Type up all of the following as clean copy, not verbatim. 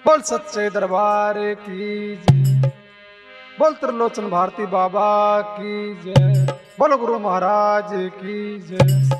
बोल सच्चे दरबार की जय। बोल त्रिलोचन भारती बाबा की जय। बोल गुरु महाराज की जय।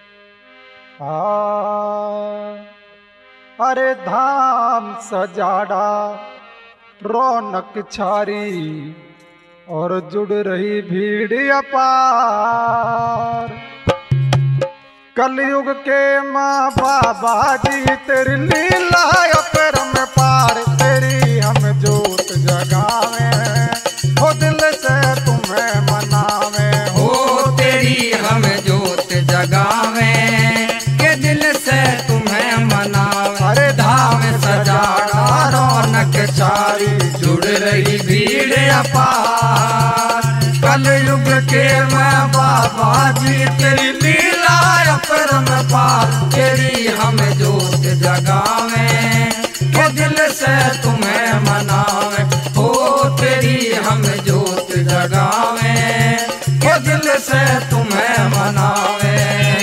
अरे धाम सजाड़ा रौनक छारी और जुड़ रही भीड़ अपार। कलयुग के माँ बाबा जी तेरी लीला अपरम पार। तेरी हम जोत जगावे हो दिल से तुम्हें मनावे। हो तेरी हम जोत जगावे के दिल से तुम्हें मनावे। अरे धाम सजाड़ा रौनक छारी जुड़ रही भीड़ अपार। कलयुग के माँ बाबा जी तेरी लीला अपरम पार। तेरी हम जोत जगावे के दिल से तुम्हें मनावे। हो तेरी हम जोत जगावे के दिल से तुम्हें मनावे।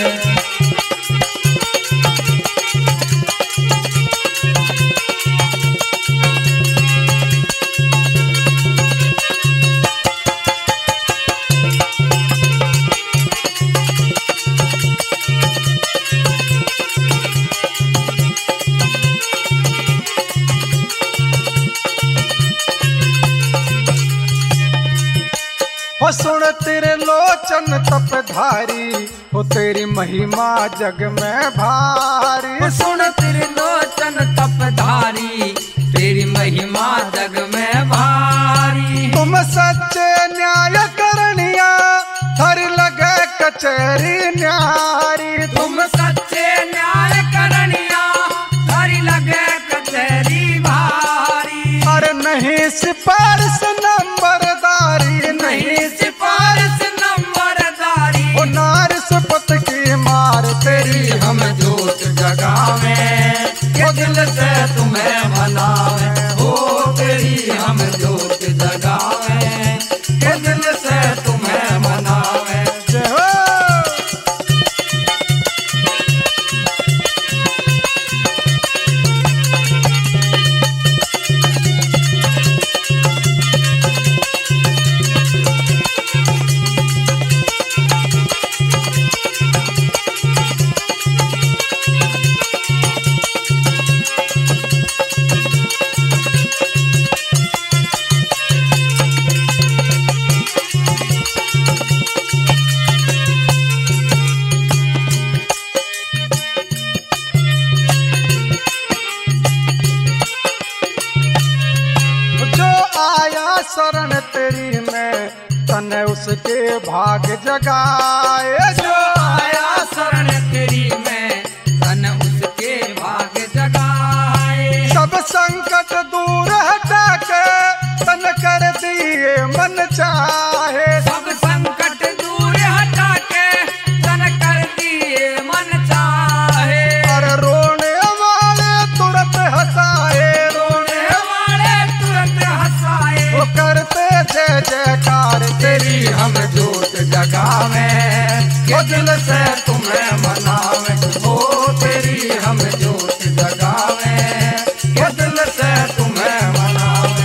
हो सुन तेरे लोचन तपधारी हो तेरी महिमा जग में भारी। सुन तेरे लोचन तपधारी तेरी महिमा जग में भारी। तुम सच्चे न्याय करनिया हर लगे कचहरी न्यारी। तुम सच्चे न्याय करनिया हर लगे कचहरी भारी। अरे नहीं सिफारिश नंबरदारी नहीं सिफारिश नंबरदारी। ओ नारिश पत की मार। तेरी हम जोत जगावे के दिल से तुम्हें मनावे। हो तेरी हम जोत जगावे के दिल से तुम्हें मनावे। जय हो। शरण तेरी में तने उसके भाग जगाए। जो आया शरण तेरी में तन उसके भाग जगाए। सब संकट दूर हटा के तन कर दिए मन चाहे। सब संकट दूर हटा के तन कर दिए मन चाहे। और रोने वाले तुरंत हंसाए। रोने वाले तुरंत हंसाए। वो करते जय जयकार। तेरी हम जोत जगावे के दिल से तुम्हें मनावे। हो तेरी हम जोत जगावे के दिल से तुम्हें मनावे।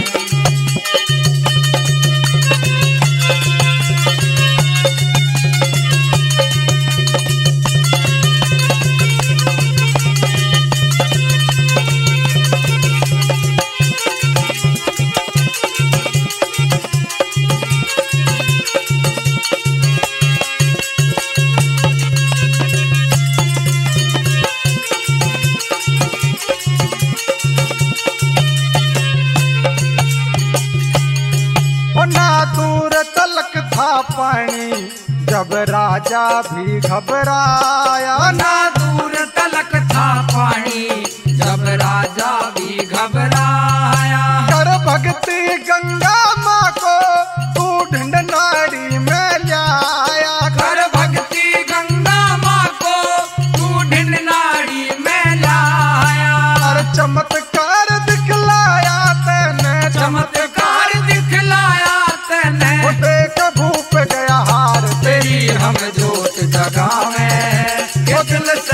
ना दूर तलक था पानी जब राजा भी घबराया। ना दूर तलक था पानी जब राजा भी घबराया। कर भक्ति गंगा माँ को तू ढिंड नाड़ी में लाया। कर भक्ति गंगा माँ को तू ढिंड नाड़ी में लाया। और चमत्कार दिखलाया तेने। चमत्कार दिखलाया तेने। वो देख भूप गया हार। तेरी हम जोत जगावे के दिल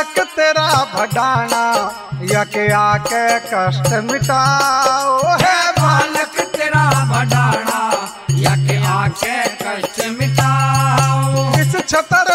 मालक तेरा भडाना या के आके कष्ट मिटाओ हे मालक तेरा भडाना या के आके कष्ट मिटाओ। इस छतर